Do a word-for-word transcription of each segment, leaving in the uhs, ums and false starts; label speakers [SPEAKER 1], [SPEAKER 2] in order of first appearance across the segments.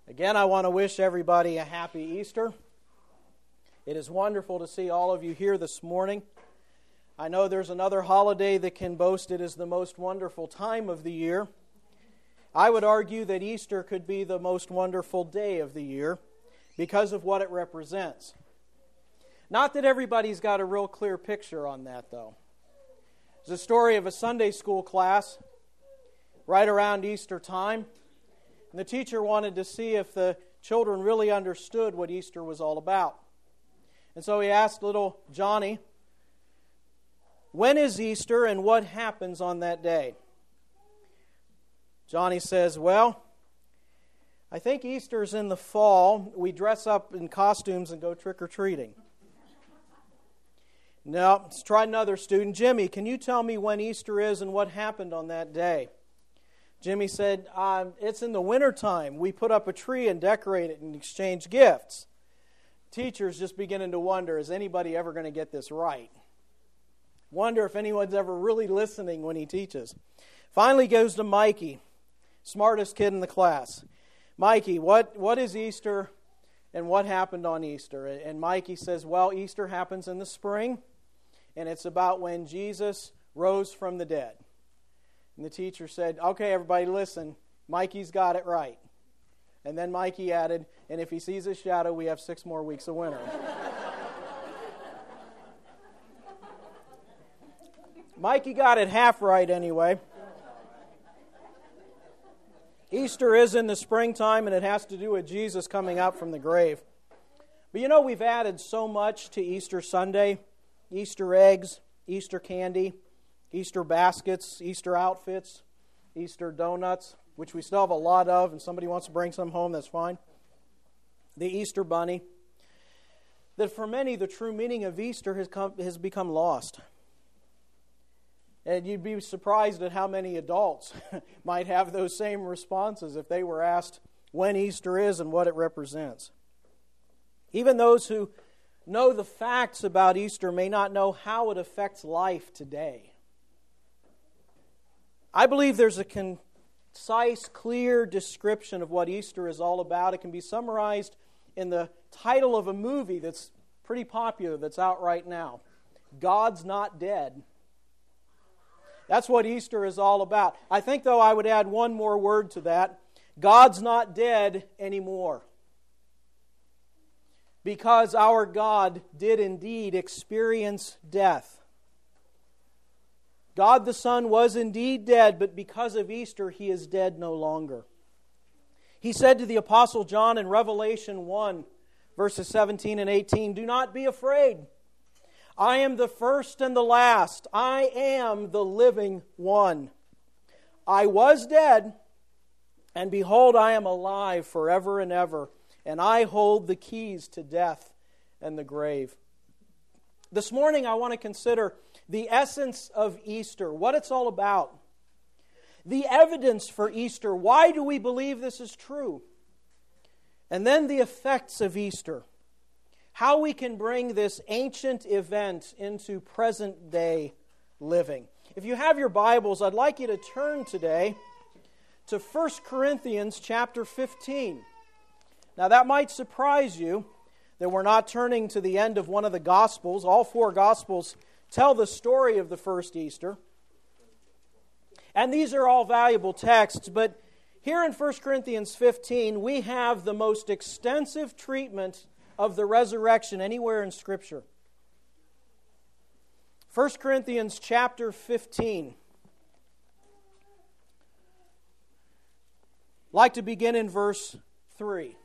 [SPEAKER 1] Again, I want to wish everybody a happy Easter. It is wonderful to see all of you here this morning. I know there's another holiday that can boast it as the most wonderful time of the year. I would argue that Easter could be the most wonderful day of the year because of what it represents. Not that everybody's got a real clear picture on that, though. There's a story of a Sunday school class right around Easter time. And the teacher wanted to see if the children really understood what Easter was all about. And so he asked little Johnny, "When is Easter and what happens on that day?" Johnny says, "Well, I think Easter's in the fall. We dress up in costumes and go trick-or-treating." "No, let's try another student. Jimmy, can you tell me when Easter is and what happened on that day?" Jimmy said, uh, "It's in the wintertime. We put up a tree and decorate it and exchange gifts." Teachers just beginning to wonder, is anybody ever going to get this right? Wonder if anyone's ever really listening when he teaches. Finally goes to Mikey, smartest kid in the class. "Mikey, what, what is Easter and what happened on Easter?" And Mikey says, "Well, Easter happens in the spring, and it's about when Jesus rose from the dead." And the teacher said, "Okay, everybody listen, Mikey's got it right." And then Mikey added, "And if he sees his shadow, we have six more weeks of winter." Mikey got it half right anyway. Easter is in the springtime, and it has to do with Jesus coming out from the grave. But you know, we've added so much to Easter Sunday. Easter eggs, Easter candy, Easter baskets, Easter outfits, Easter donuts, which we still have a lot of, and somebody wants to bring some home, that's fine. The Easter bunny. That for many, the true meaning of Easter has come, has become lost. And you'd be surprised at how many adults might have those same responses if they were asked when Easter is and what it represents. Even those who know the facts about Easter may not know how it affects life today. I believe there's a concise, clear description of what Easter is all about. It can be summarized in the title of a movie that's pretty popular, that's out right now. God's Not Dead. That's what Easter is all about. I think, though, I would add one more word to that. God's not dead anymore. Because our God did indeed experience death. God the Son was indeed dead, but because of Easter, He is dead no longer. He said to the Apostle John in Revelation one, verses seventeen and eighteen, "Do not be afraid. I am the first and the last. I am the living one. I was dead, and behold, I am alive forever and ever, and I hold the keys to death and the grave." This morning I want to consider the essence of Easter, what it's all about. The evidence for Easter, why do we believe this is true? And then the effects of Easter. How we can bring this ancient event into present-day living. If you have your Bibles, I'd like you to turn today to First Corinthians chapter fifteen. Now that might surprise you that we're not turning to the end of one of the Gospels. All four Gospels tell the story of the first Easter. And these are all valuable texts, but here in First Corinthians fifteen, we have the most extensive treatment of the resurrection anywhere in Scripture. First Corinthians chapter fifteen. I'd like to begin in verse three.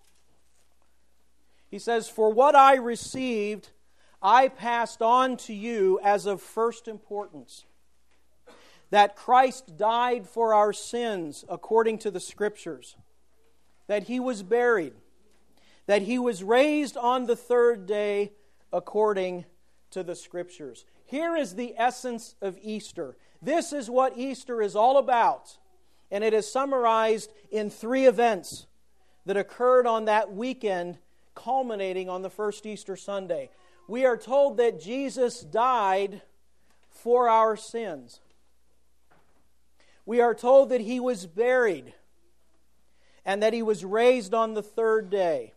[SPEAKER 1] He says, "For what I received, I passed on to you as of first importance, that Christ died for our sins according to the Scriptures, that He was buried, that He was raised on the third day according to the Scriptures." Here is the essence of Easter. This is what Easter is all about. And it is summarized in three events that occurred on that weekend, culminating on the first Easter Sunday. We are told that Jesus died for our sins. We are told that He was buried. and that He was raised on the third day.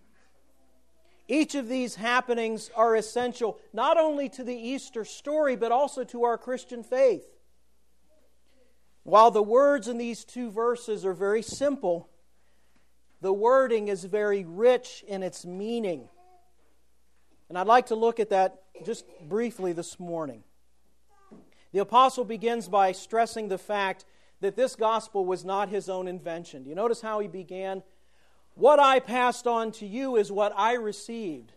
[SPEAKER 1] Each of these happenings are essential not only to the Easter story, but also to our Christian faith. While the words in these two verses are very simple, the wording is very rich in its meaning. And I'd like to look at that just briefly this morning. The apostle begins by stressing the fact that this gospel was not his own invention. Do you notice how he began? What I passed on to you is what I received.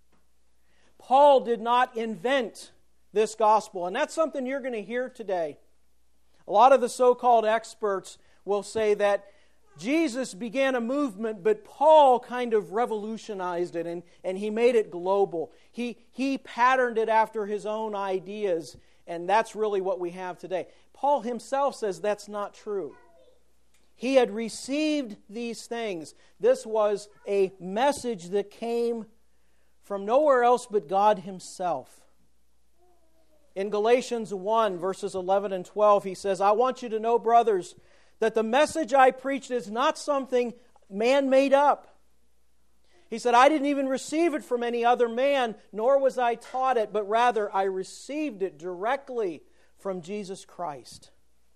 [SPEAKER 1] Paul did not invent this gospel, and that's something you're going to hear today. A lot of the so-called experts will say that Jesus began a movement, but Paul kind of revolutionized it, and, and he made it global. He, he patterned it after his own ideas, and that's really what we have today. Paul himself says that's not true. He had received these things. This was a message that came from nowhere else but God Himself. In Galatians one, verses eleven and twelve, he says, I want you to know, brothers, that the message I preached is not something man made up. He said, I didn't even receive it from any other man, nor was I taught it, but rather I received it directly from Jesus Christ.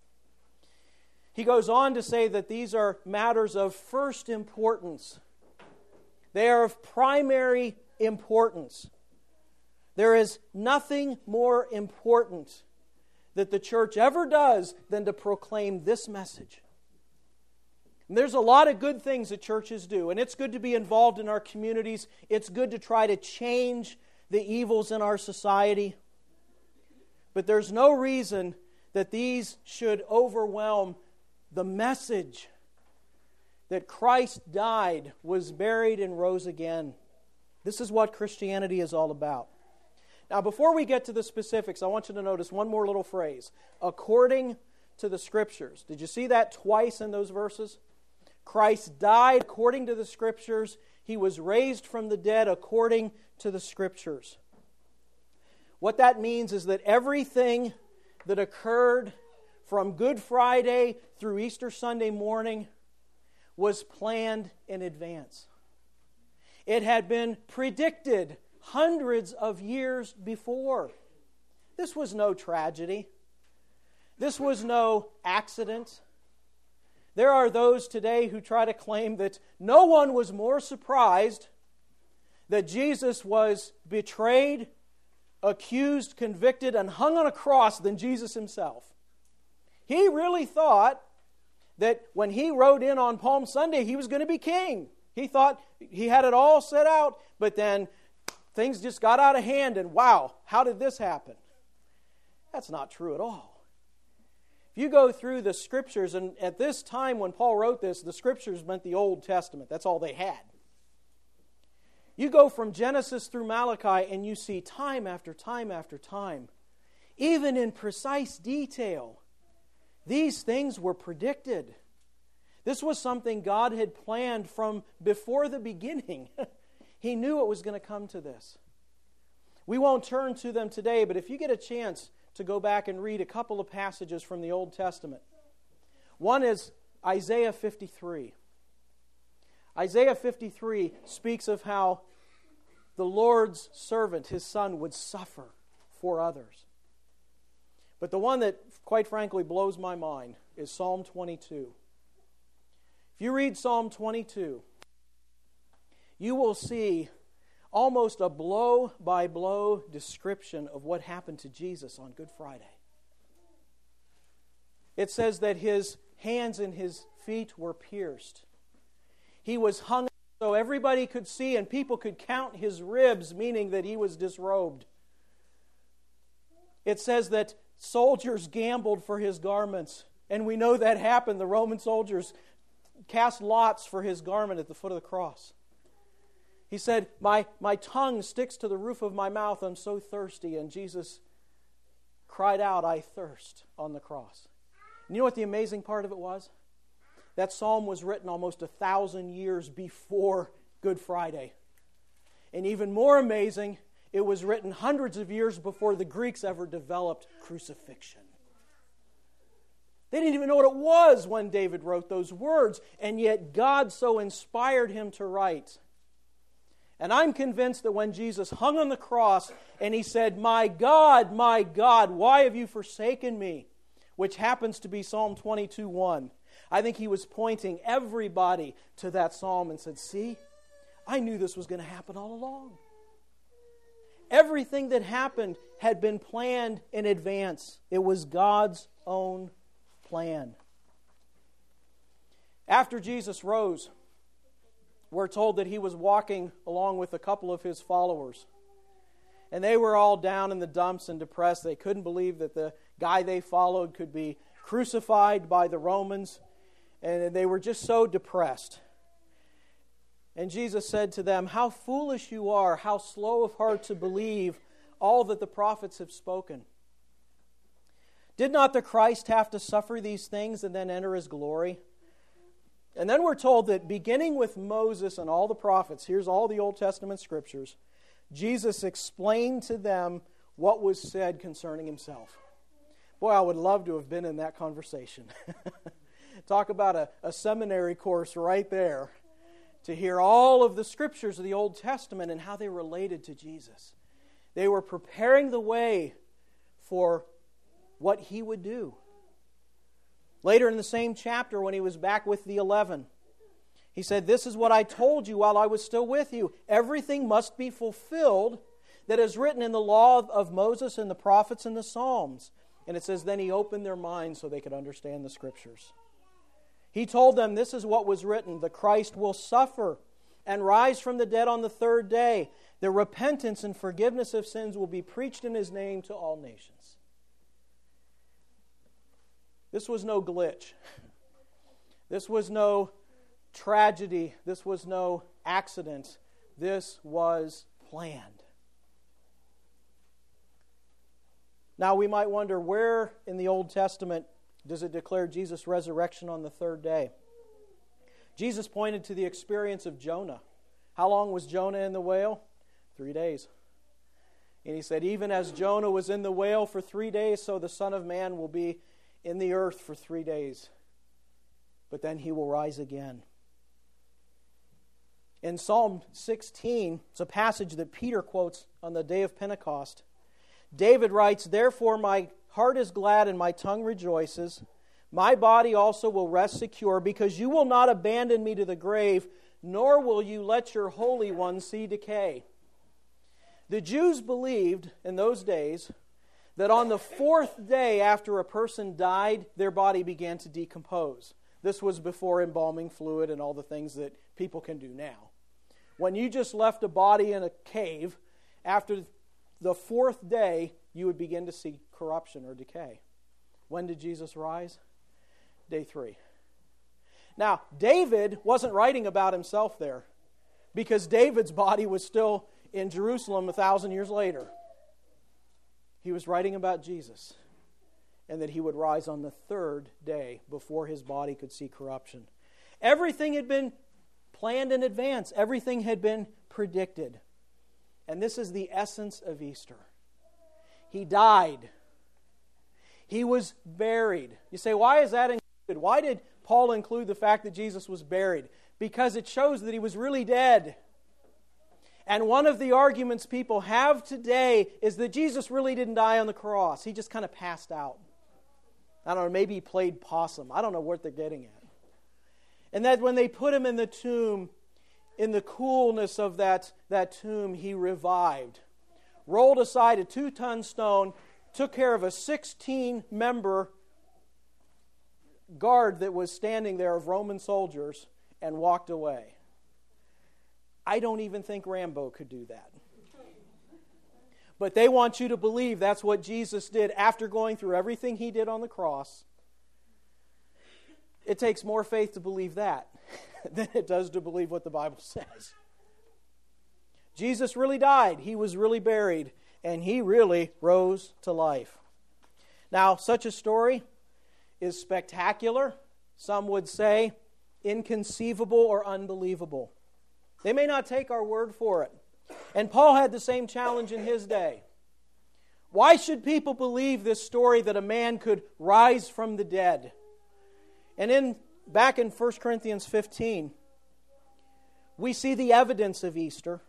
[SPEAKER 1] He goes on to say that these are matters of first importance. They are of primary importance. There is nothing more important that the church ever does than to proclaim this message. And there's a lot of good things that churches do, and it's good to be involved in our communities. It's good to try to change the evils in our society. But there's no reason that these should overwhelm the message that Christ died, was buried, and rose again. This is what Christianity is all about. Now, before we get to the specifics, I want you to notice one more little phrase. According to the Scriptures. Did you see that twice in those verses? Christ died according to the Scriptures. He was raised from the dead according to the Scriptures. What that means is that everything that occurred from Good Friday through Easter Sunday morning was planned in advance. It had been predicted hundreds of years before. This was no tragedy. This was no accident. There are those today who try to claim that no one was more surprised that Jesus was betrayed, accused, convicted, and hung on a cross than Jesus Himself. He really thought that when He rode in on Palm Sunday, He was going to be king. He thought He had it all set out, but then things just got out of hand, and wow, how did this happen? That's not true at all. If you go through the Scriptures, and at this time when Paul wrote this, the Scriptures meant the Old Testament. That's all they had. You go from Genesis through Malachi, and you see time after time after time, even in precise detail, these things were predicted. This was something God had planned from before the beginning. He knew it was going to come to this. We won't turn to them today, but if you get a chance to go back and read a couple of passages from the Old Testament. One is Isaiah fifty-three. Isaiah fifty-three speaks of how the Lord's servant, His Son, would suffer for others. But the one that, quite frankly, blows my mind is Psalm twenty-two. If you read Psalm twenty-two, you will see almost a blow-by-blow description of what happened to Jesus on Good Friday. It says that His hands and His feet were pierced. He was hung so everybody could see and people could count His ribs, meaning that He was disrobed. It says that soldiers gambled for His garments. And we know that happened. The Roman soldiers cast lots for His garment at the foot of the cross. He said, my, my tongue sticks to the roof of my mouth. I'm so thirsty. And Jesus cried out, I thirst, on the cross. And you know what the amazing part of it was? That psalm was written almost a thousand years before Good Friday. And even more amazing, it was written hundreds of years before the Greeks ever developed crucifixion. They didn't even know what it was when David wrote those words, and yet God so inspired him to write. And I'm convinced that when Jesus hung on the cross and he said, "My God, my God, why have you forsaken me?" which happens to be Psalm twenty-two one, I think he was pointing everybody to that psalm and said, "See, I knew this was going to happen all along." Everything that happened had been planned in advance. It was God's own plan. After Jesus rose, we're told that he was walking along with a couple of his followers. And they were all down in the dumps and depressed. They couldn't believe that the guy they followed could be crucified by the Romans. And they were just so depressed. And Jesus said to them, "How foolish you are, how slow of heart to believe all that the prophets have spoken. Did not the Christ have to suffer these things and then enter his glory?" And then we're told that beginning with Moses and all the prophets, here's all the Old Testament scriptures, Jesus explained to them what was said concerning himself. Boy, I would love to have been in that conversation. Talk about a, a seminary course right there to hear all of the scriptures of the Old Testament and how they related to Jesus. They were preparing the way for what he would do. Later in the same chapter, when he was back with the eleven, he said, "This is what I told you while I was still with you. Everything must be fulfilled that is written in the law of Moses and the prophets and the Psalms." And it says, then he opened their minds so they could understand the scriptures. He told them, this is what was written: the Christ will suffer and rise from the dead on the third day. The repentance and forgiveness of sins will be preached in his name to all nations. This was no glitch. This was no tragedy. This was no accident. This was planned. Now we might wonder, where in the Old Testament does it declare Jesus' resurrection on the third day? Jesus pointed to the experience of Jonah. How long was Jonah in the whale? Three days. And he said, even as Jonah was in the whale for three days, so the Son of Man will be in the earth for three days. But then he will rise again. In Psalm sixteen, it's a passage that Peter quotes on the day of Pentecost. David writes, "Therefore my heart is glad and my tongue rejoices. My body also will rest secure, because you will not abandon me to the grave, nor will you let your Holy One see decay." The Jews believed in those days that on the fourth day after a person died, their body began to decompose. This was before embalming fluid and all the things that people can do now. When you just left a body in a cave, after the fourth day, you would begin to see corruption or decay. When did Jesus rise? Day three. Now, David wasn't writing about himself there, because David's body was still in Jerusalem a thousand years later. He was writing about Jesus, and that he would rise on the third day before his body could see corruption. Everything had been planned in advance. Everything had been predicted. And this is the essence of Easter. He died. He was buried. You say, why is that included? Why did Paul include the fact that Jesus was buried? Because it shows that he was really dead. And one of the arguments people have today is that Jesus really didn't die on the cross. He just kind of passed out. I don't know, maybe he played possum. I don't know what they're getting at. And that when they put him in the tomb, in the coolness of that, that tomb, he revived. Rolled aside a two-ton stone, took care of a sixteen-member guard that was standing there of Roman soldiers, and walked away. I don't even think Rambo could do that. But they want you to believe that's what Jesus did after going through everything he did on the cross. It takes more faith to believe that than it does to believe what the Bible says. Jesus really died. He was really buried. And he really rose to life. Now, such a story is spectacular. Some would say inconceivable or unbelievable. They may not take our word for it. And Paul had the same challenge in his day. Why should people believe this story that a man could rise from the dead? And in back in First Corinthians fifteen, we see the evidence of Easter.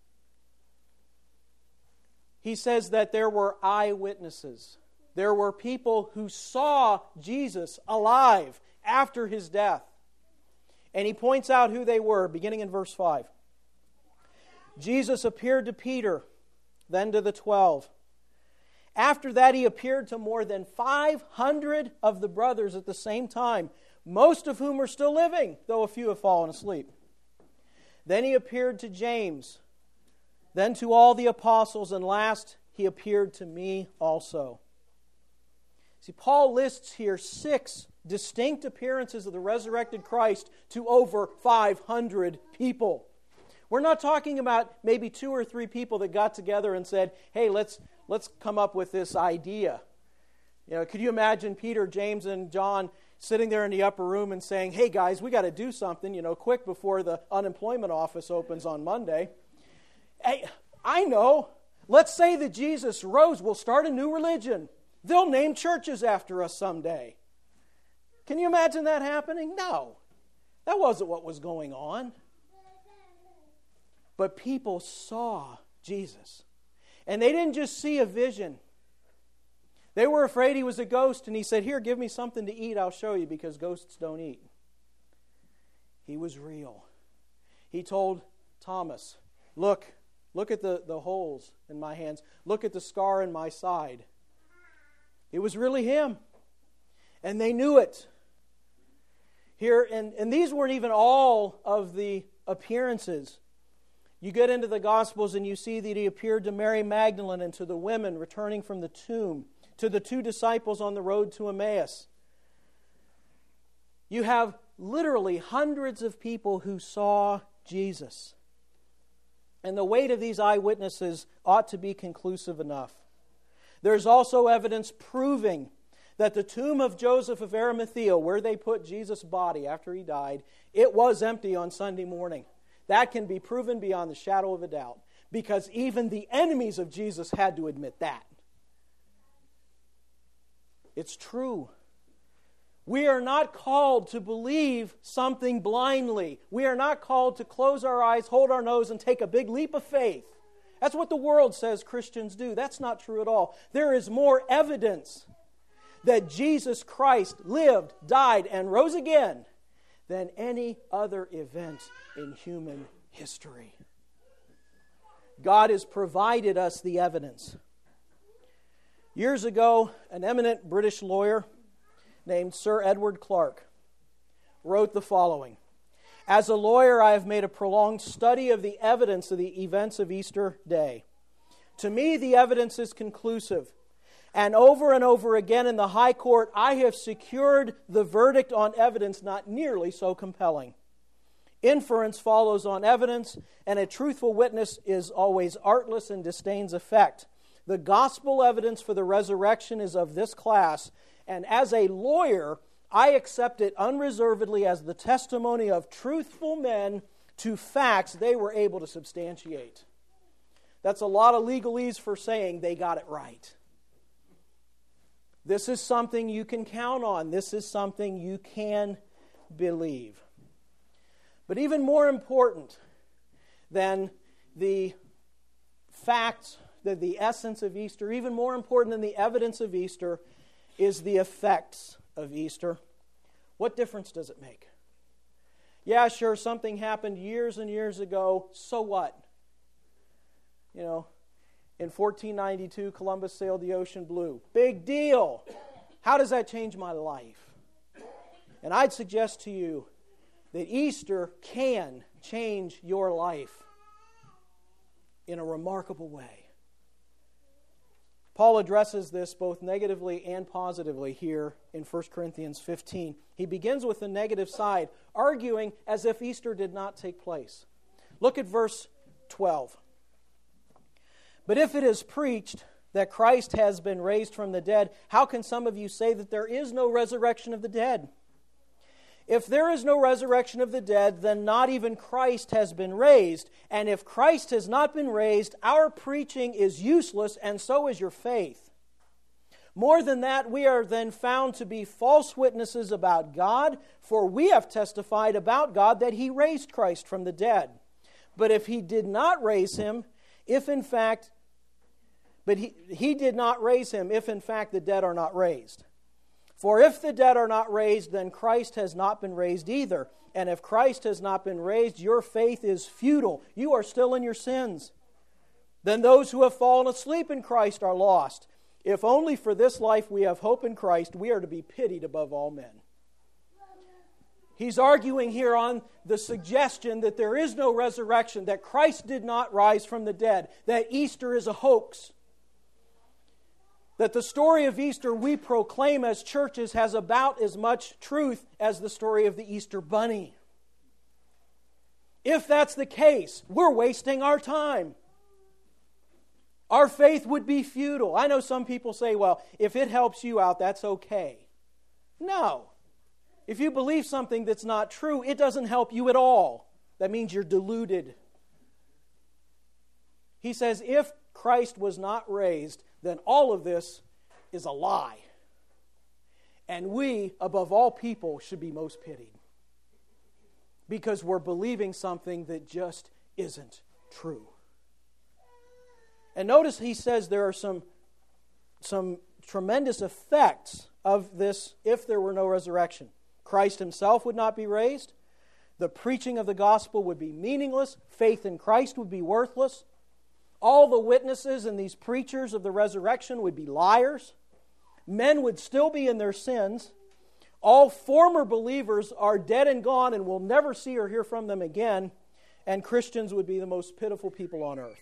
[SPEAKER 1] He says that there were eyewitnesses. There were people who saw Jesus alive after his death. And he points out who they were, beginning in verse five. Jesus appeared to Peter, then to the twelve. After that, he appeared to more than five hundred of the brothers at the same time, most of whom are still living, though a few have fallen asleep. Then he appeared to James, then to all the apostles, and last he appeared to me also. See, Paul lists here six distinct appearances of the resurrected Christ to over five hundred people. We're not talking about maybe two or three people that got together and said, hey, let's let's come up with this idea. You know, could you imagine Peter, James, and John sitting there in the upper room and saying, hey guys, we got to do something, you know, quick before the unemployment office opens on Monday. Hey, I know. Let's say that Jesus rose. We'll start a new religion. They'll name churches after us someday. Can you imagine that happening? No. That wasn't what was going on. But people saw Jesus. And they didn't just see a vision. They were afraid he was a ghost, and he said, here, give me something to eat, I'll show you, because ghosts don't eat. He was real. He told Thomas, look, look at the, the holes in my hands. Look at the scar in my side. It was really him. And they knew it. Here, and, and these weren't even all of the appearances. You get into the Gospels and you see that he appeared to Mary Magdalene and to the women returning from the tomb, to the two disciples on the road to Emmaus. You have literally hundreds of people who saw Jesus. And the weight of these eyewitnesses ought to be conclusive enough. There's also evidence proving that the tomb of Joseph of Arimathea, where they put Jesus' body after he died, it was empty on Sunday morning. That can be proven beyond the shadow of a doubt, because even the enemies of Jesus had to admit that. It's true. We are not called to believe something blindly. We are not called to close our eyes, hold our nose, and take a big leap of faith. That's what the world says Christians do. That's not true at all. There is more evidence that Jesus Christ lived, died, and rose again than any other event in human history. God has provided us the evidence. Years ago, an eminent British lawyer named Sir Edward Clarke wrote the following. As a lawyer, I have made a prolonged study of the evidence of the events of Easter Day. To me, the evidence is conclusive. And over and over again in the High Court, I have secured the verdict on evidence not nearly so compelling. Inference follows on evidence, and a truthful witness is always artless and disdains effect. The gospel evidence for the resurrection is of this class, and as a lawyer, I accept it unreservedly as the testimony of truthful men to facts they were able to substantiate. That's a lot of legalese for saying they got it right. This is something you can count on. This is something you can believe. But even more important than the facts, than the essence of Easter, even more important than the evidence of Easter, is the effects of Easter. What difference does it make? Yeah, sure, something happened years and years ago. So what? You know, in fourteen ninety-two, Columbus sailed the ocean blue. Big deal. How does that change my life? And I'd suggest to you that Easter can change your life in a remarkable way. Paul addresses this both negatively and positively here in First Corinthians fifteen. He begins with the negative side, arguing as if Easter did not take place. Look at verse twelve. But if it is preached that Christ has been raised from the dead, how can some of you say that there is no resurrection of the dead? If there is no resurrection of the dead, then not even Christ has been raised. And if Christ has not been raised, our preaching is useless, and so is your faith. More than that, we are then found to be false witnesses about God, for we have testified about God that He raised Christ from the dead. But if He did not raise Him, if in fact, but he, he did not raise Him, if in fact the dead are not raised. For if the dead are not raised, then Christ has not been raised either. And if Christ has not been raised, your faith is futile. You are still in your sins. Then those who have fallen asleep in Christ are lost. If only for this life we have hope in Christ, we are to be pitied above all men. He's arguing here on the suggestion that there is no resurrection, that Christ did not rise from the dead, that Easter is a hoax. That the story of Easter we proclaim as churches has about as much truth as the story of the Easter bunny. If that's the case, we're wasting our time. Our faith would be futile. I know some people say, well, if it helps you out, that's okay. No. If you believe something that's not true, it doesn't help you at all. That means you're deluded. He says, if Christ was not raised, then all of this is a lie. And we, above all people, should be most pitied. Because we're believing something that just isn't true. And notice he says there are some, some tremendous effects of this if there were no resurrection. Christ Himself would not be raised. The preaching of the gospel would be meaningless. Faith in Christ would be worthless. All the witnesses and these preachers of the resurrection would be liars. Men would still be in their sins. All former believers are dead and gone and we'll never see or hear from them again. And Christians would be the most pitiful people on earth.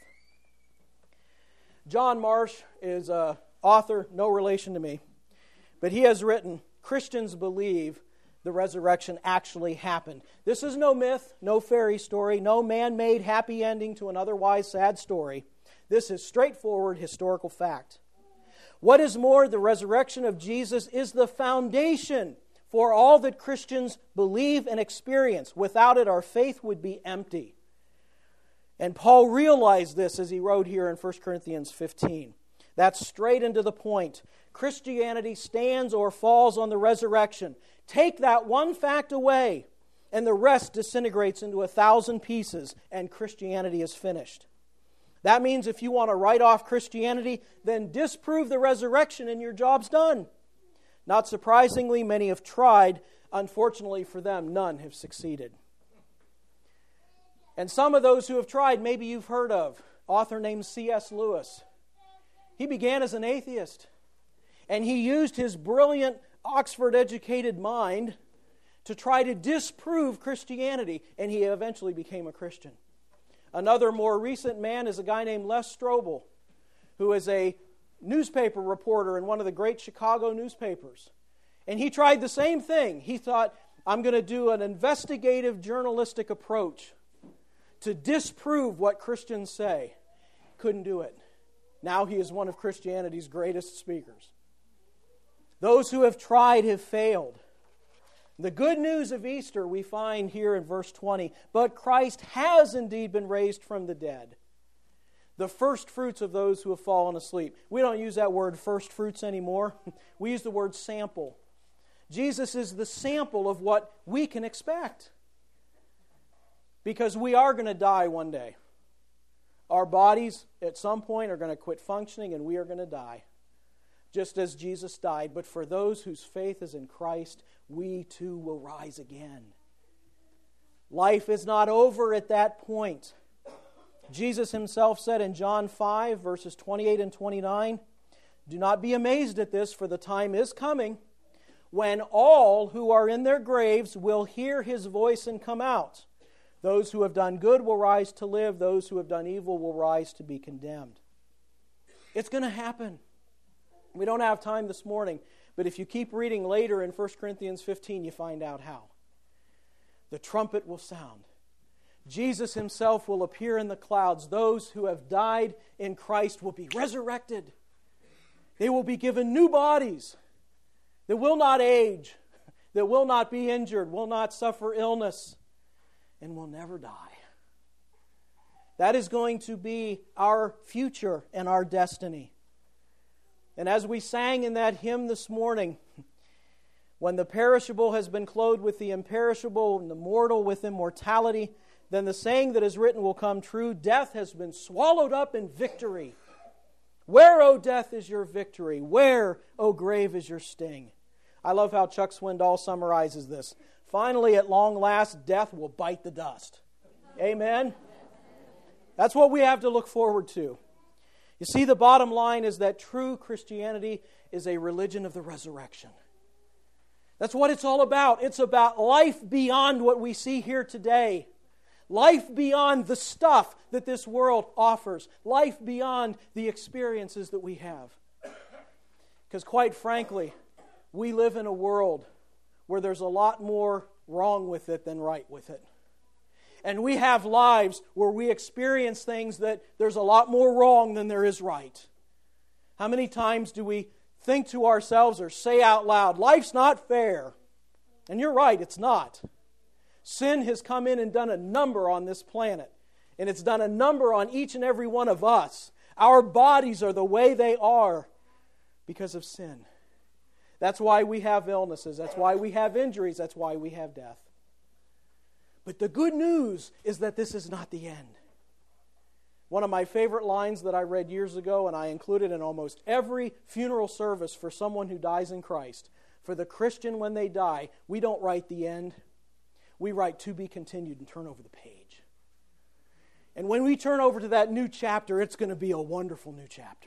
[SPEAKER 1] John Marsh is an author, no relation to me. But he has written, Christians believe the resurrection actually happened. This is no myth, no fairy story, no man-made happy ending to an otherwise sad story. This is straightforward historical fact. What is more, the resurrection of Jesus is the foundation for all that Christians believe and experience. Without it, our faith would be empty. And Paul realized this as he wrote here in First Corinthians fifteen. That's straight into the point. Christianity stands or falls on the resurrection. Take that one fact away, and the rest disintegrates into a thousand pieces, and Christianity is finished. That means if you want to write off Christianity, then disprove the resurrection and your job's done. Not surprisingly, many have tried. Unfortunately for them, none have succeeded. And some of those who have tried, maybe you've heard of, author named C S Lewis. He began as an atheist, and he used his brilliant Oxford-educated mind to try to disprove Christianity, and he eventually became a Christian. Another more recent man is a guy named Les Strobel, who is a newspaper reporter in one of the great Chicago newspapers. And he tried the same thing. He thought, I'm going to do an investigative journalistic approach to disprove what Christians say. Couldn't do it. Now he is one of Christianity's greatest speakers. Those who have tried have failed. The good news of Easter we find here in verse twenty. But Christ has indeed been raised from the dead, the first fruits of those who have fallen asleep. We don't use that word first fruits anymore. We use the word sample. Jesus is the sample of what we can expect. Because we are going to die one day. Our bodies at some point are going to quit functioning and we are going to die. Just as Jesus died. But for those whose faith is in Christ, we too will rise again. Life is not over at that point. Jesus Himself said in John five, verses twenty-eight and twenty-nine, do not be amazed at this, for the time is coming when all who are in their graves will hear His voice and come out. Those who have done good will rise to live. Those who have done evil will rise to be condemned. It's going to happen. We don't have time this morning, but if you keep reading later in First Corinthians fifteen, you find out how. The trumpet will sound. Jesus Himself will appear in the clouds. Those who have died in Christ will be resurrected. They will be given new bodies that will not age, that will not be injured, will not suffer illness, and will never die. That is going to be our future and our destiny. And as we sang in that hymn this morning, when the perishable has been clothed with the imperishable and the mortal with immortality, then the saying that is written will come true. Death has been swallowed up in victory. Where, O death, is your victory? Where, O grave, is your sting? I love how Chuck Swindoll summarizes this. Finally, at long last, death will bite the dust. Amen? That's what we have to look forward to. You see, the bottom line is that true Christianity is a religion of the resurrection. That's what it's all about. It's about life beyond what we see here today. Life beyond the stuff that this world offers. Life beyond the experiences that we have. Because quite frankly, we live in a world where there's a lot more wrong with it than right with it. And we have lives where we experience things that there's a lot more wrong than there is right. How many times do we think to ourselves or say out loud, life's not fair? And you're right, it's not. Sin has come in and done a number on this planet. And it's done a number on each and every one of us. Our bodies are the way they are because of sin. That's why we have illnesses. That's why we have injuries. That's why we have death. But the good news is that this is not the end. One of my favorite lines that I read years ago, and I included in almost every funeral service for someone who dies in Christ. For the Christian, when they die, we don't write the end. We write to be continued and turn over the page. And when we turn over to that new chapter, it's going to be a wonderful new chapter,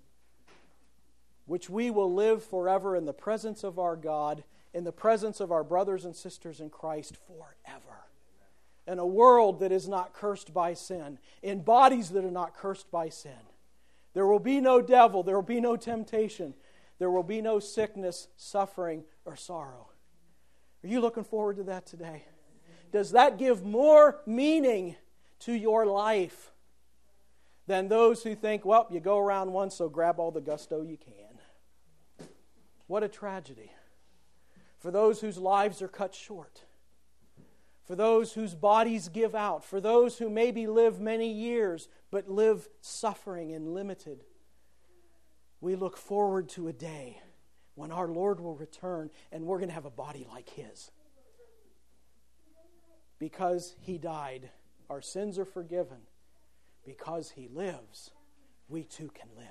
[SPEAKER 1] which we will live forever in the presence of our God, in the presence of our brothers and sisters in Christ forever. In a world that is not cursed by sin, in bodies that are not cursed by sin. There will be no devil, there will be no temptation, there will be no sickness, suffering, or sorrow. Are you looking forward to that today? Does that give more meaning to your life than those who think, well, you go around once, so grab all the gusto you can? What a tragedy for those whose lives are cut short. For those whose bodies give out, for those who maybe live many years but live suffering and limited. We look forward to a day when our Lord will return and we're going to have a body like His. Because He died, our sins are forgiven. Because He lives, we too can live.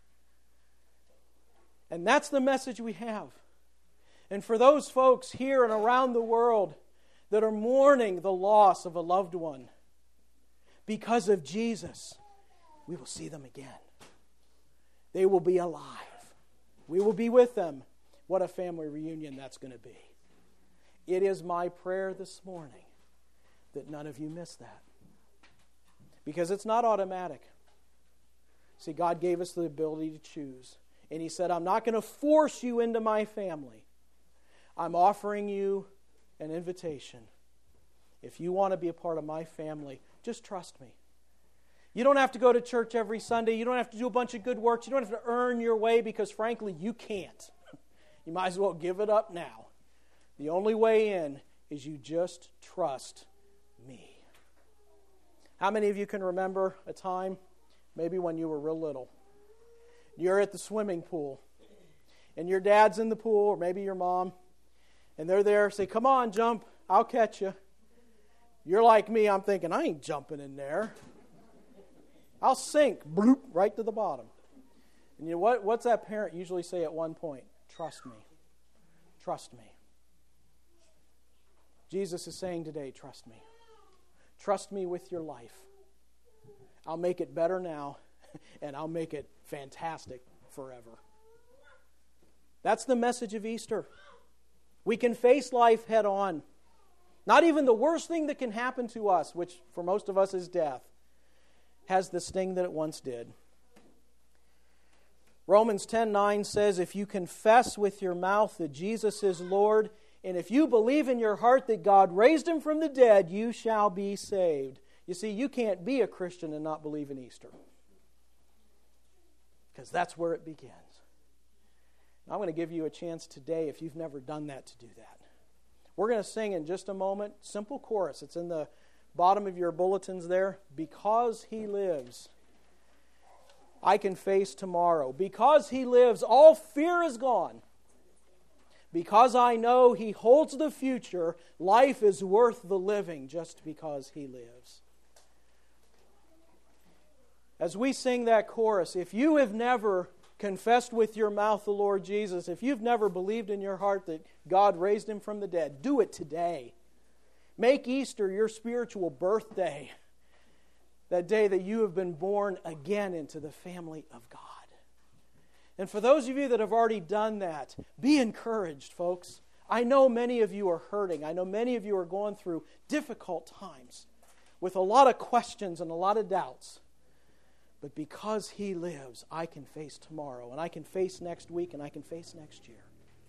[SPEAKER 1] And that's the message we have. And for those folks here and around the world that are mourning the loss of a loved one, because of Jesus, we will see them again. They will be alive. We will be with them. What a family reunion that's going to be. It is my prayer this morning that none of you miss that. Because it's not automatic. See, God gave us the ability to choose. And He said, I'm not going to force you into my family. I'm offering you an invitation. If you want to be a part of my family, just trust me. You don't have to go to church every Sunday. You don't have to do a bunch of good works. You don't have to earn your way because, frankly, you can't. You might as well give it up now. The only way in is you just trust me. How many of you can remember a time, maybe when you were real little? You're at the swimming pool, and your dad's in the pool, or maybe your mom, and they're there, say, come on, jump, I'll catch you. You're like me, I'm thinking, I ain't jumping in there. I'll sink, bloop, right to the bottom. And you know what? What's that parent usually say at one point? Trust me. Trust me. Jesus is saying today, trust me. Trust me with your life. I'll make it better now, and I'll make it fantastic forever. That's the message of Easter. We can face life head on. Not even the worst thing that can happen to us, which for most of us is death, has the sting that it once did. Romans ten nine says, if you confess with your mouth that Jesus is Lord, and if you believe in your heart that God raised Him from the dead, you shall be saved. You see, you can't be a Christian and not believe in Easter. Because that's where it begins. I'm going to give you a chance today, if you've never done that, to do that. We're going to sing in just a moment, simple chorus. It's in the bottom of your bulletins there. Because He lives. I can face tomorrow. Because He lives, all fear is gone. Because I know He holds the future, life is worth the living just because He lives. As we sing that chorus, if you have never confessed with your mouth the Lord Jesus, if you've never believed in your heart that God raised Him from the dead, do it today. Make Easter your spiritual birthday, that day that you have been born again into the family of God. And for those of you that have already done that, be encouraged, folks. I know many of you are hurting. I know many of you are going through difficult times with a lot of questions and a lot of doubts. But because He lives, I can face tomorrow, and I can face next week, and I can face next year.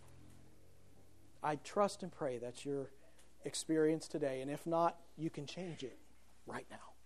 [SPEAKER 1] I trust and pray that's your experience today. And if not, you can change it right now.